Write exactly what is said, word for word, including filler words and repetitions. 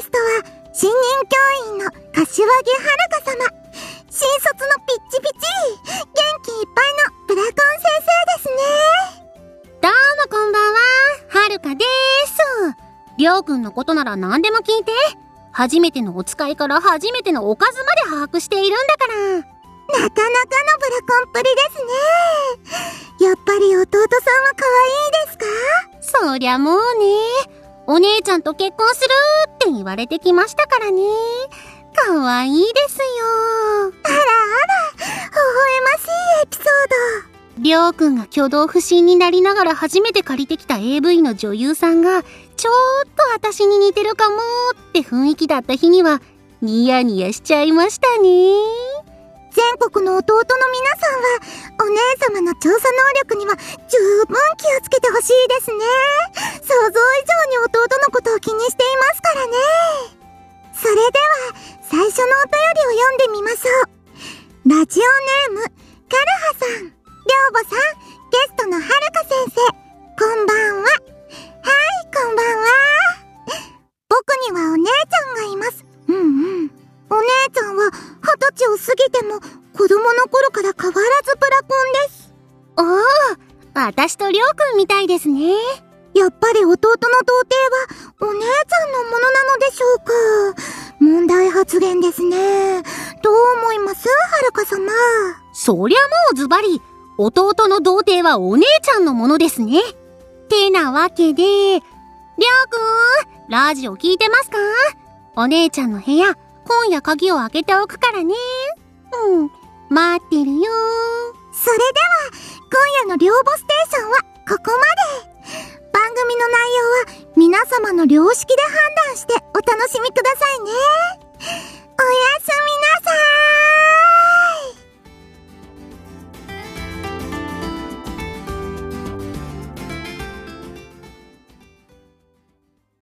ストは新任教員の柏木遥様。新卒のピッチピチ元気いっぱいのブラコン先生ですね。 どうもこんばんは、はるかでーす。りょうくんのことなら何でも聞いて。初めてのお使いから初めてのおかずまで把握しているんだから。 なかなかのブラコンっぷりですね。やっぱり弟さんは可愛いですか？ そりゃもうね、お姉ちゃんと結婚するって言われてきましたからね。可愛いですよ。 あらあら、微笑ましいエピソード。 りょうくんが挙動不審になりながら初めて借りてきた エーブイ の女優さんがちょーっと私に似てるかもって雰囲気だった日にはニヤニヤしちゃいましたね。 全国の弟の皆さんはお姉様の調査能力には十分気をつけてほしいですね。想像以上に弟のことを気にしていますからね。それでは最初のお便りを読んでみましょう。ラジオネームカルハさん、りょうぼさん、ゲストのはるか先生、こんばんは。はい、こんばんは。僕にはお姉ちゃんがいます。うんうん。お姉ちゃんは二十歳を過ぎても子供の頃から変わらずブラコンです。 おー、私とりょうくんみたいですね。 やっぱり弟の童貞はお姉ちゃんのものなのでしょうか。問題発言ですね。どう思います、はるか様？ そりゃもうズバリ、弟の童貞はお姉ちゃんのものですね。てなわけで、りょうくん、ラジオ聞いてますか？お姉ちゃんの部屋、今夜鍵を開けておくからね。うん、待ってるよ。 それでは、今夜の両母ステーションはここまで。番組の内容は皆様の良識で判断してお楽しみくださいね。おやすみな